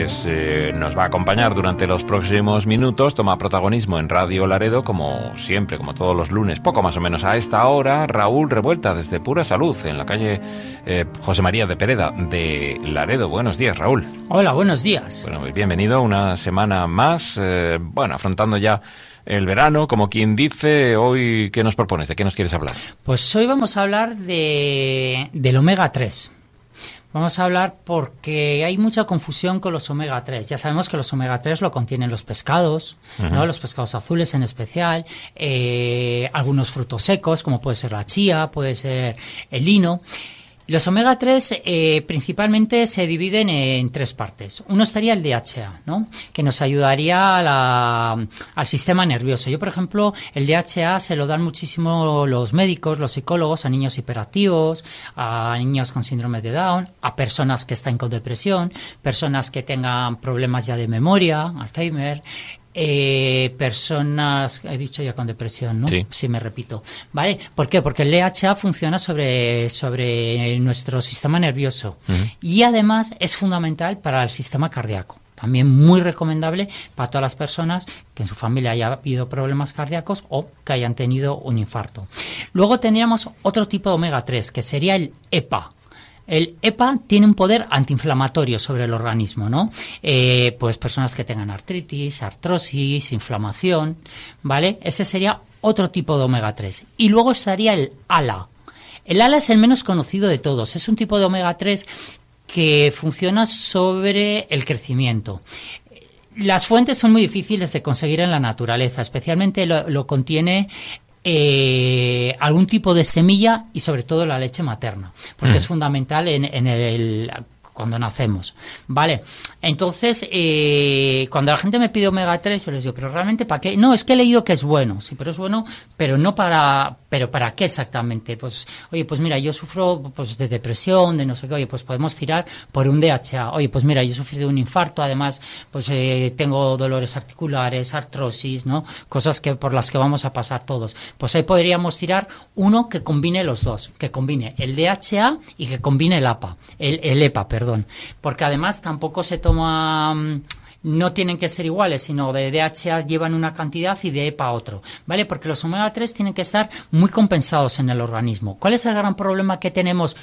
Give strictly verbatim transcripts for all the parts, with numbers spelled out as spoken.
pues eh, nos va a acompañar durante los próximos minutos. Toma protagonismo en Radio Laredo, como siempre, como todos los lunes, poco más o menos a esta hora. Raúl Revuelta, desde Pura Salud, en la calle eh, José María de Pereda de Laredo. Buenos días, Raúl. Hola, buenos días. Bueno, pues bienvenido una semana más, eh, bueno, afrontando ya el verano, como quien dice. Hoy, ¿qué nos propones? ¿De qué nos quieres hablar? Pues hoy vamos a hablar de del omega tres. Vamos a hablar porque hay mucha confusión con los omega tres. Ya sabemos que los omega tres lo contienen los pescados, uh-huh. ¿no? Los pescados azules en especial, eh, algunos frutos secos, como puede ser la chía, puede ser el lino. Los omega tres eh, principalmente se dividen en tres partes. Uno estaría el D H A, ¿no? Que nos ayudaría a la, al sistema nervioso. Yo, por ejemplo, el D H A se lo dan muchísimo los médicos, los psicólogos, a niños hiperactivos, a niños con síndrome de Down, a personas que están con depresión, personas que tengan problemas ya de memoria, Alzheimer. Eh, personas, he dicho ya con depresión, ¿no? Sí. Sí, me repito. ¿Vale? ¿Por qué? Porque el D H A funciona sobre, sobre nuestro sistema nervioso uh-huh. y además es fundamental para el sistema cardíaco. También muy recomendable para todas las personas que en su familia haya habido problemas cardíacos o que hayan tenido un infarto. Luego tendríamos otro tipo de omega tres, que sería el E P A. El E P A tiene un poder antiinflamatorio sobre el organismo, ¿no? Eh, pues personas que tengan artritis, artrosis, inflamación, ¿vale? Ese sería otro tipo de omega tres. Y luego estaría el A L A. El A L A es el menos conocido de todos. Es un tipo de omega tres que funciona sobre el crecimiento. Las fuentes son muy difíciles de conseguir en la naturaleza, especialmente lo, lo contiene Eh, algún tipo de semilla y sobre todo la leche materna, porque mm. es fundamental en, en el cuando nacemos, ¿vale? Entonces, eh, cuando la gente me pide omega tres, yo les digo, ¿pero realmente para qué? No, es que he leído que es bueno, sí, pero es bueno, pero no para, pero ¿para qué exactamente? Pues, oye, pues mira, yo sufro pues de depresión, de no sé qué, oye, pues podemos tirar por un D H A, oye, pues mira, yo he sufrido un infarto, además, pues eh, tengo dolores articulares, artrosis, ¿no? Cosas que por las que vamos a pasar todos. Pues ahí podríamos tirar uno que combine los dos, que combine el D H A y que combine el A P A, el, el E P A, perdón. Perdón, porque además tampoco se toma, no tienen que ser iguales, sino de D H A llevan una cantidad y de E P A otro, ¿vale? Porque los omega tres tienen que estar muy compensados en el organismo. ¿Cuál es el gran problema que tenemos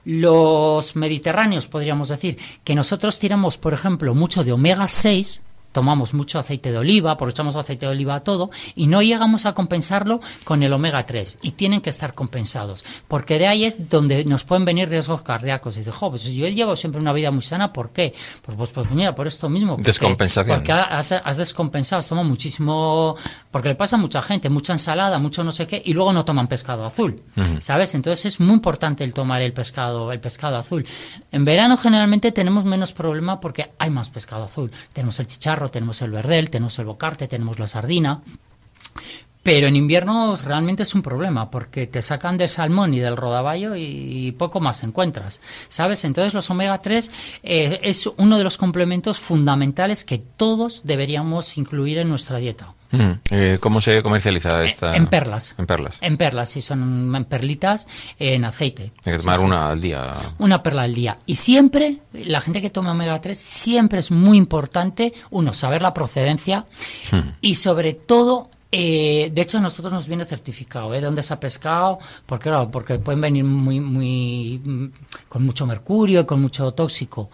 los mediterráneos, podríamos decir? Que nosotros tiramos, por ejemplo, mucho de omega seis, tomamos mucho aceite de oliva, aprovechamos aceite de oliva a todo y no llegamos a compensarlo con el omega tres y tienen que estar compensados, porque de ahí es donde nos pueden venir riesgos cardíacos. Y dice, jo, pues yo llevo siempre una vida muy sana, ¿por qué? Pues, pues, pues mira, por esto mismo. Porque, Descompensación. Porque has, has descompensado, has tomado muchísimo, porque le pasa a mucha gente, mucha ensalada, mucho no sé qué, y luego no toman pescado azul, uh-huh. ¿sabes? Entonces es muy importante el tomar el pescado, el pescado azul. En verano generalmente tenemos menos problema porque hay más pescado azul. Tenemos el chicharro, tenemos el verdel, tenemos el bocarte, tenemos la sardina, pero en invierno realmente es un problema porque te sacan del salmón y del rodaballo y poco más encuentras, ¿sabes? Entonces los omega tres eh, es uno de los complementos fundamentales que todos deberíamos incluir en nuestra dieta. Mm. Eh, ¿Cómo se comercializa esta? En perlas. En perlas. En perlas, sí, son en perlitas en aceite. Hay que tomar sí, una sí. al día. Una perla al día. Y siempre, la gente que toma omega tres, siempre es muy importante, uno, saber la procedencia mm. y sobre todo, eh, de hecho a nosotros nos viene certificado, ¿eh? De dónde se ha pescado, porque claro, porque pueden venir muy, muy, con mucho mercurio y con mucho tóxico.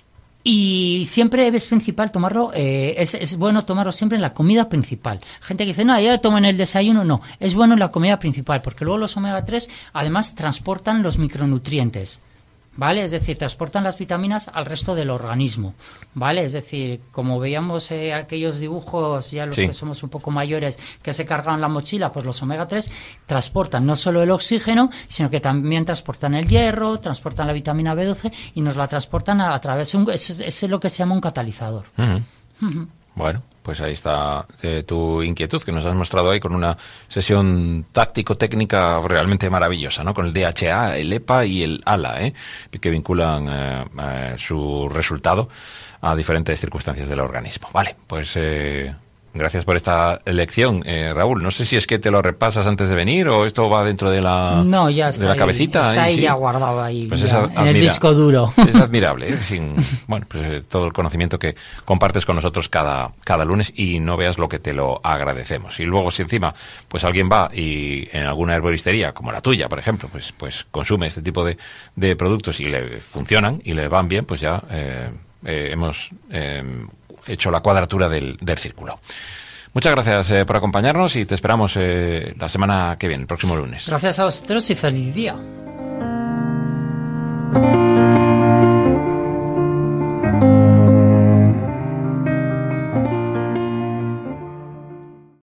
Y siempre es principal tomarlo, eh, es, es bueno tomarlo siempre en la comida principal. Gente que dice, no, ya lo tomo en el desayuno, no. Es bueno en la comida principal, porque luego los omega tres además transportan los micronutrientes, ¿vale? Es decir, transportan las vitaminas al resto del organismo, ¿vale? Es decir, como veíamos eh, aquellos dibujos, ya los sí. que somos un poco mayores, que se cargan la mochila, pues los omega tres transportan no solo el oxígeno, sino que también transportan el hierro, transportan la vitamina B doce y nos la transportan a, a través de un... Es, es lo que se llama un catalizador. Uh-huh. Uh-huh. Bueno, pues ahí está eh, tu inquietud que nos has mostrado ahí con una sesión táctico-técnica realmente maravillosa, ¿no? Con el D H A, el E P A y el A L A, ¿eh? Que vinculan eh, eh, su resultado a diferentes circunstancias del organismo. Vale, pues eh, Gracias por esta lección, eh, Raúl. No sé si es que te lo repasas antes de venir o esto va dentro de la, no, ya está de la ahí, cabecita. Está ahí sí. ya guardado ahí, pues ya, es en el disco duro. Es admirable, ¿eh? Sin, bueno, pues eh, todo el conocimiento que compartes con nosotros cada, cada lunes y no veas lo que te lo agradecemos. Y luego si encima pues alguien va y en alguna herboristería, como la tuya, por ejemplo, pues, pues consume este tipo de, de productos y le funcionan y le van bien, pues ya eh, eh, hemos eh, hecho la cuadratura del, del círculo. Muchas gracias eh, por acompañarnos y te esperamos eh, la semana que viene, el próximo lunes. Gracias a vosotros y feliz día.